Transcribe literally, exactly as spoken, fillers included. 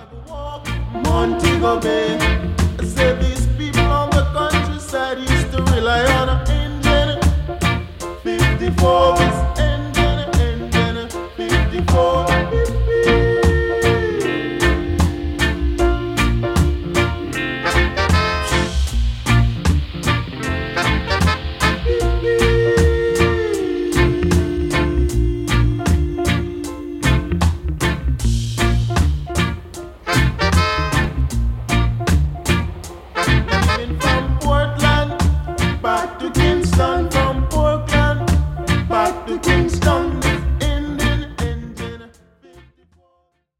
Montego Bay. I said these people on the countryside used to rely on an engine. fifty-four